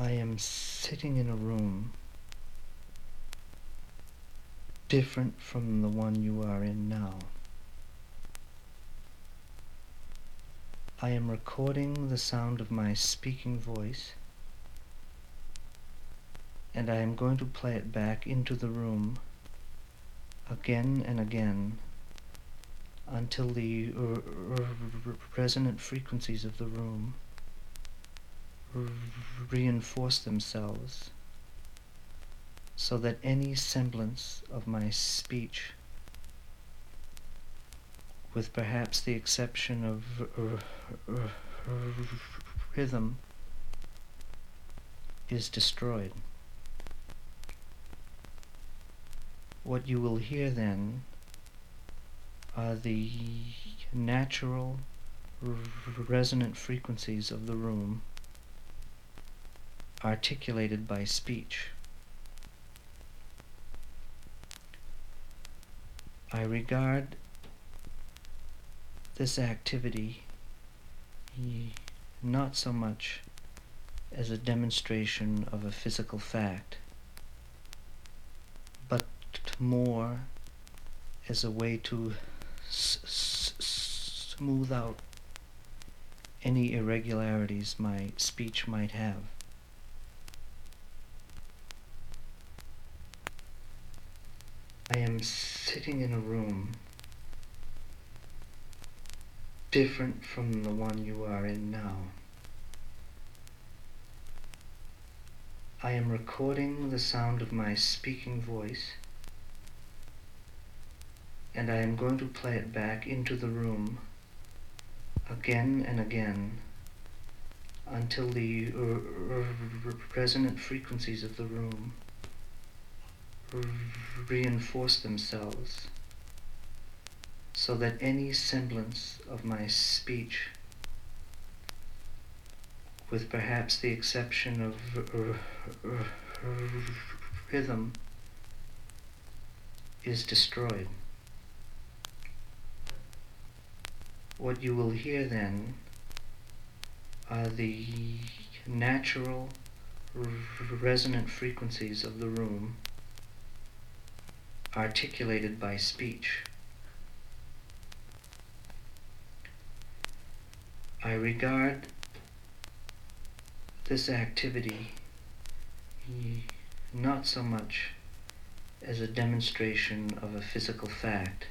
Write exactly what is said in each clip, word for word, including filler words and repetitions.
I am sitting in a room different from the one you are in now. I am recording the sound of my speaking voice, and I am going to play it back into the room again and again until the r- r- resonant frequencies of the room r- reinforce themselves so that any semblance of my speech, with perhaps the exception of r- r- r- rhythm, is destroyed. What you will hear then are the natural r- resonant frequencies of the room articulated by speech. I regard this activity not so much as a demonstration of a physical fact, but more as a way to s- s- smooth out any irregularities my speech might have. I am sitting in a room different from the one you are in now. I am recording the sound of my speaking voice, and I am going to play it back into the room again and again until the r- r- resonant frequencies of the room r- reinforce themselves so that any semblance of my speech, with perhaps the exception of r- r- r- rhythm, is destroyed. What you will hear then are the natural r- resonant frequencies of the room articulated by speech. I regard this activity not so much as a demonstration of a physical fact,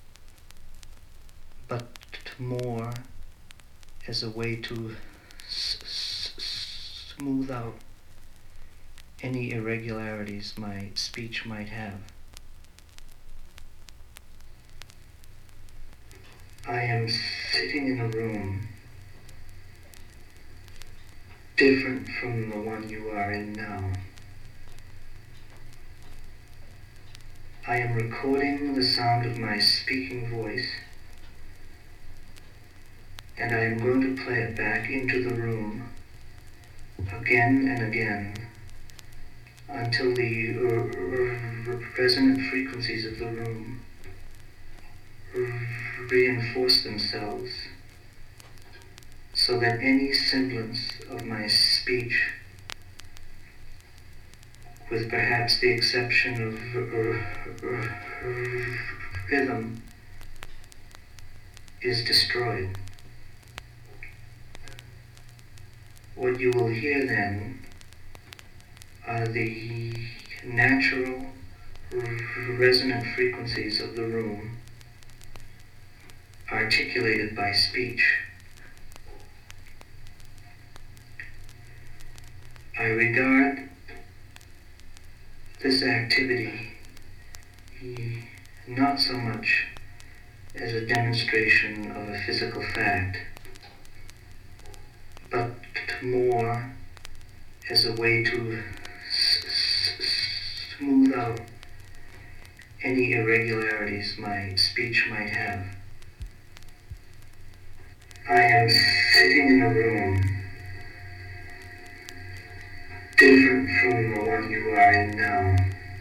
but more as a way to s- s- smooth out any irregularities my speech might have. I am sitting in a room different from the one you are in now. I am recording the sound of my speaking voice, and I am going to play it back into the room again and again until the r- r- resonant frequencies of the room r- reinforce themselves so that any semblance of my speech, with perhaps the exception of r- r- r- rhythm, is destroyed. What you will hear then are the natural r- resonant frequencies of the room articulated by speech. I regard this activity not so much as a demonstration of a physical fact, but more as a way to s- s- smooth out any irregularities my speech might have. I am sitting in a room different from the one you are in now.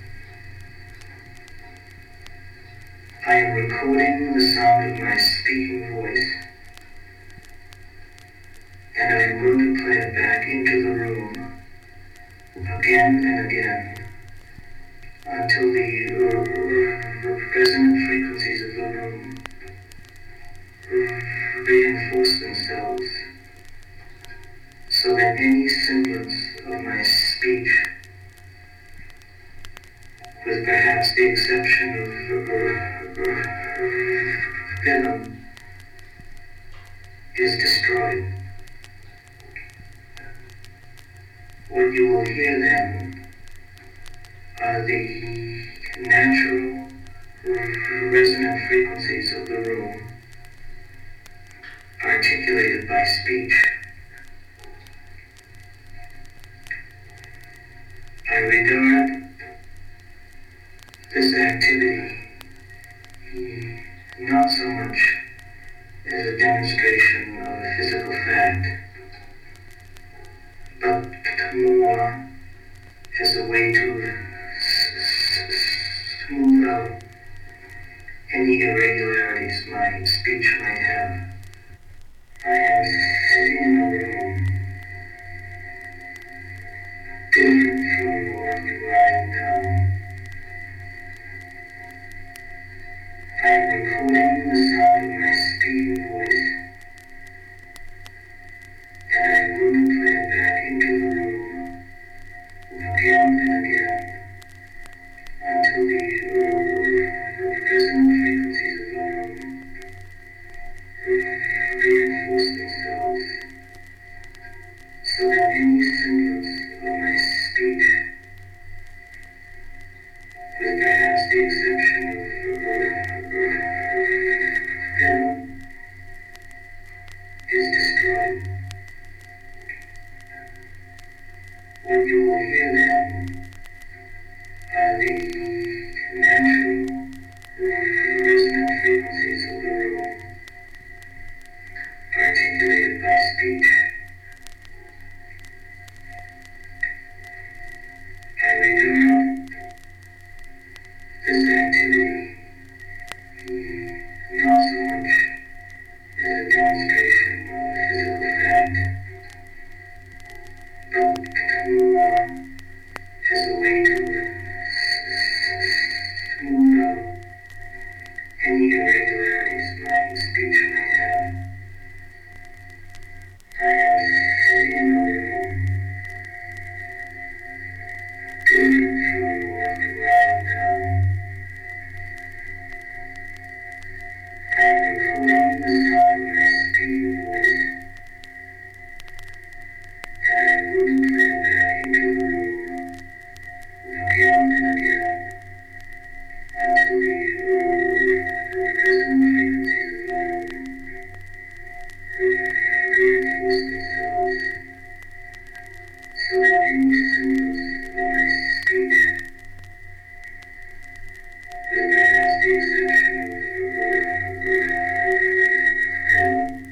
I am recording the sound of my speaking voice, and I am going to play it back into the room again and again, until the resonant frequencies of the room reinforce themselves, so that any semblance of my speech, with perhaps the exception of rhythm, is destroyed. What you will hear then are the natural resonant frequencies of the room, articulated by speech. I regard this activity not so much as a demonstration of a physical fact, but more as a way to smooth out any irregularities my speech might have. I am sitting in a room different from the one you are in now. I am recording the sound of my speaking voice, and I am going to play it back into the room again and again until the resonant frequencies of the room reinforce themselves, so that any semblance of my speech, with perhaps the exception of rhythm, is destroyed. What you will hear then are the natural resonant frequencies of the room, articulated by speech. I regard this activity not so much as a demonstration of a physical fact, but more as a way to smooth out any irregularities my speech may have. I am sitting in a room different from the one you are now. I am recording the sound of my speaking voice, and I am going to play it back into the room again and again until the resonant frequencies of the room reinforce themselves, so that any semblance of my speech, with perhaps the exception of rhythm,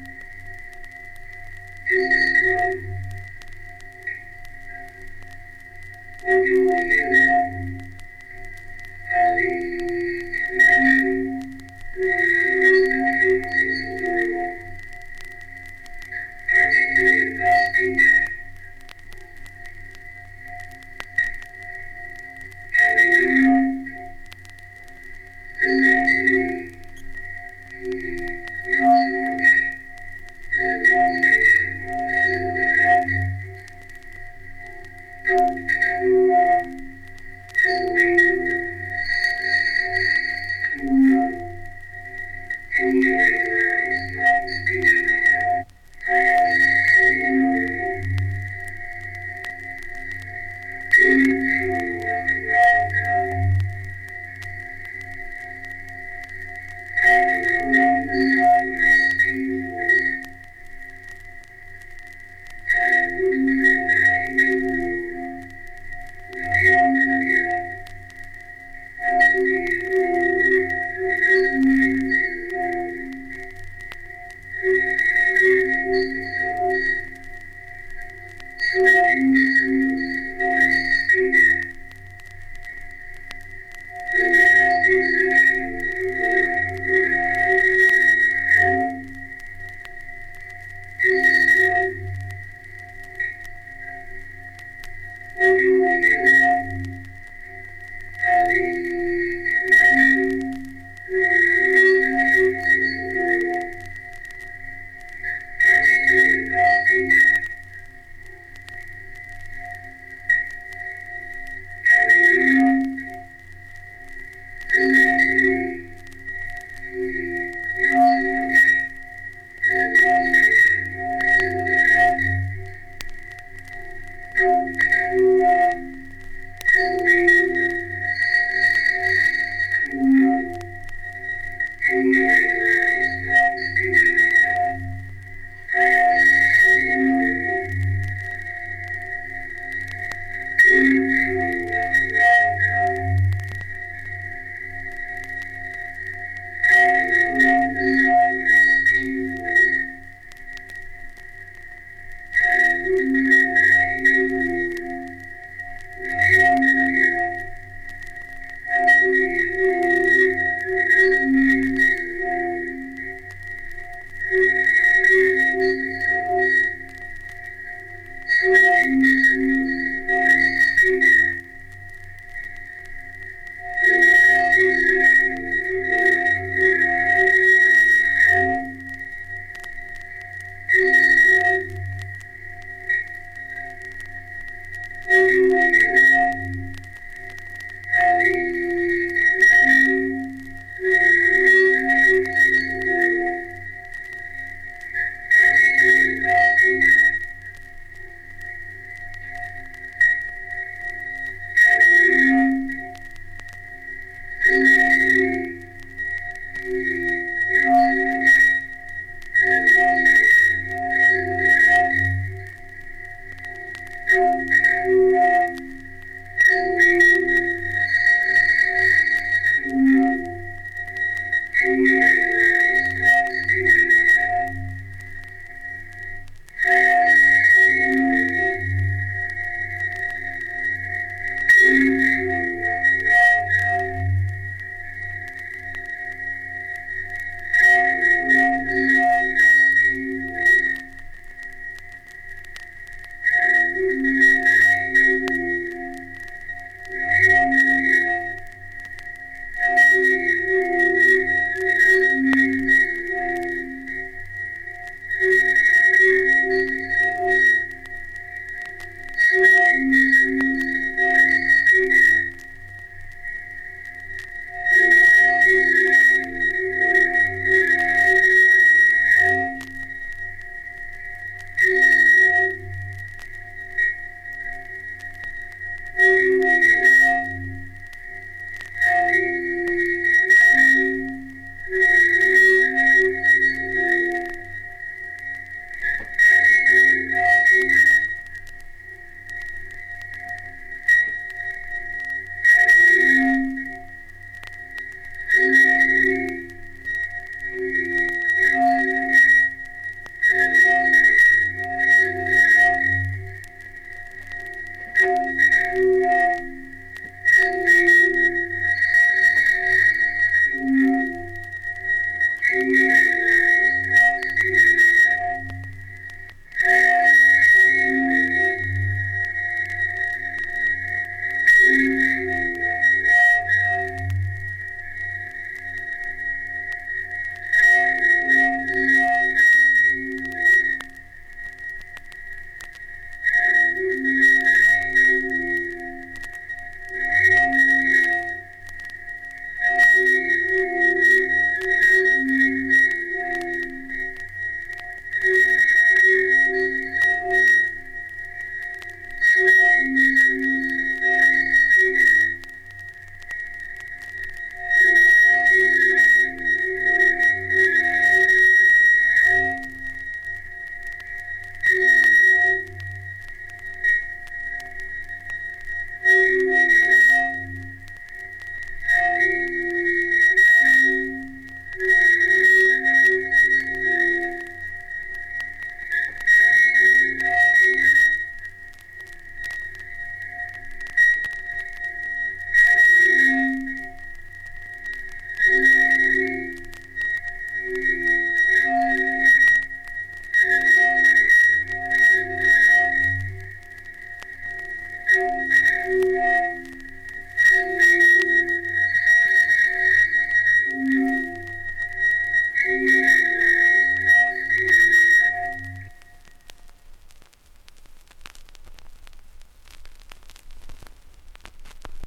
is destroyed. What you will hear then are the natural resonant frequencies of the room, articulated by speech. I regard this activity not so much as a demonstration of a physical fact, but more as a way to smooth out any irregularities my speech